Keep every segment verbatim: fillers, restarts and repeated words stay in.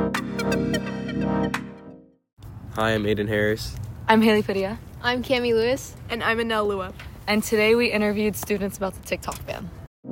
Hi, I'm Aiden Harris. I'm Haley Padilla. I'm Cami Lewis. And I'm Anel Lua. And today we interviewed students about the TikTok ban.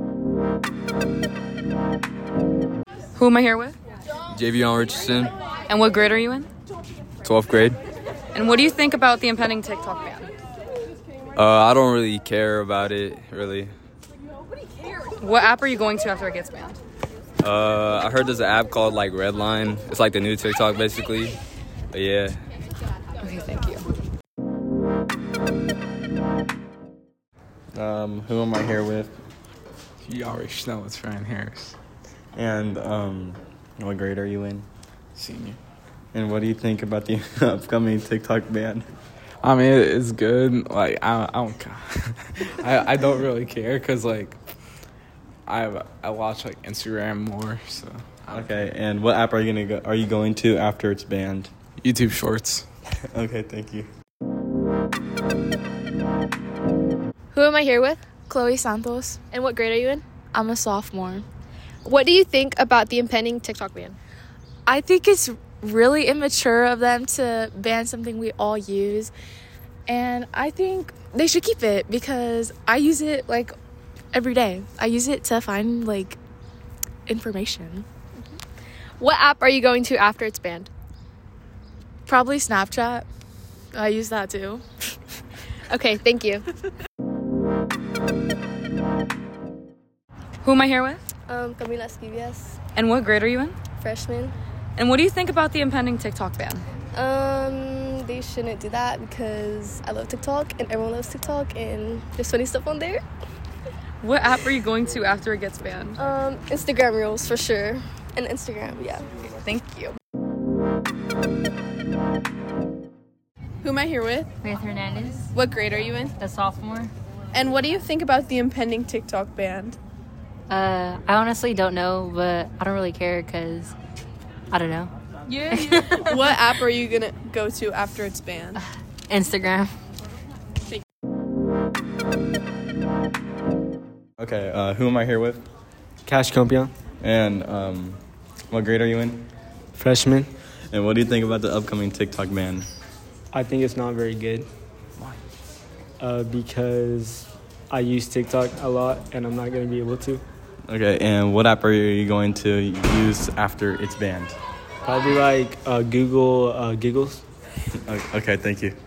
Who am I here with? Javion Richardson, And what grade are you in? twelfth grade. And what do you think about the impending TikTok ban? Uh, I don't really care about it, really. What app are you going to after it gets banned? Uh, I heard there's an app called, like, Redline. It's like the new TikTok, basically. But, yeah. Okay, thank you. Um, who am I here with? You already know it's Ryan Harris, And um, what grade are you in? senior. And what do you think about the upcoming TikTok ban? I mean, it- it's good. Like, I, I don't, ca- I, I don't really care because, like, I I watch like Instagram more. So I don't Okay, and what app are you gonna go? Are you going to after it's banned? care. YouTube Shorts. Okay, thank you. Who am I here with? Chloe Santos. And what grade are you in? I'm a sophomore. What do you think about the impending TikTok ban? I think it's really immature of them to ban something we all use. And I think they should keep it because I use it like every day. I use it to find like information. What app are you going to after it's banned? Probably Snapchat. I use that too. Okay, thank you. Who am I here with? Um, Camila Esquivias, And what grade are you in? freshman. And what do you think about the impending TikTok ban? Um, they shouldn't do that because I love TikTok and everyone loves TikTok and there's funny stuff on there. What app are you going to after it gets banned? Um, Instagram Reels for sure. And Instagram, yeah. Thank you. Who am I here with? Faith Hernandez, What grade are you in? a sophomore. And what do you think about the impending TikTok ban? Uh, I honestly don't know, but I don't really care because I don't know. Yeah. What app are you gonna go to after it's banned? Instagram. Okay, uh, who am I here with? Cash Compion, And um, what grade are you in? freshman. And what do you think about the upcoming TikTok ban? I think it's not very good. Why? Uh, because I use TikTok a lot and I'm not going to be able to. Okay, and what app are you going to use after it's banned? Probably like uh, Google uh, Giggles. Okay, thank you.